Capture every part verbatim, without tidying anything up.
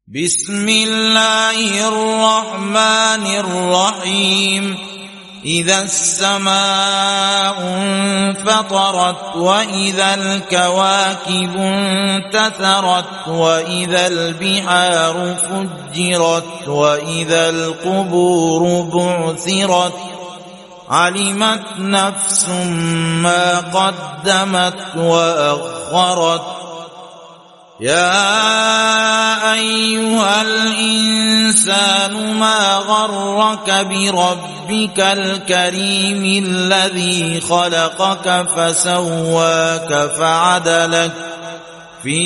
بسم الله الرحمن الرحيم إذا السماء انفطرت وإذا الكواكب انتثرت وإذا البحار فجرت وإذا القبور بعثرت علمت نفس ما قدمت وأخرت يا أيها الإنسان ما غرك بربك الكريم الذي خلقك فسواك فعدلك في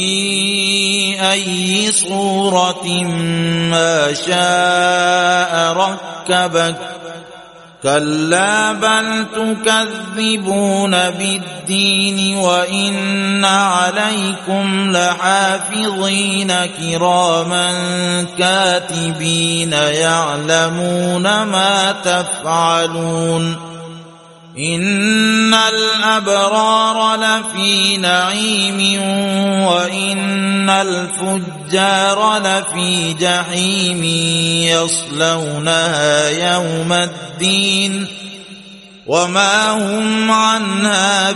أي صورة ما شاء ركبك كلا بل تكذبون بالدين وإن عليكم لحافظين كراما كاتبين يعلمون ما تفعلون إن الأبرار لفي نعيم وإن الفجار لفي جحيم يصلونها يوم الدين وما هم عنها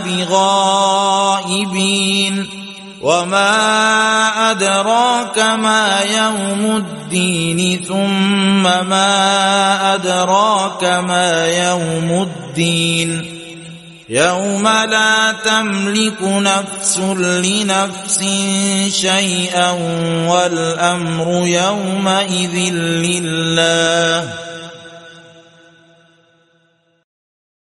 بغائبين وما أدراك ما يوم الدين ثم ما أدراك ما يوم الدين يوم لا تملك نفس لنفس شيئا والأمر يومئذ لله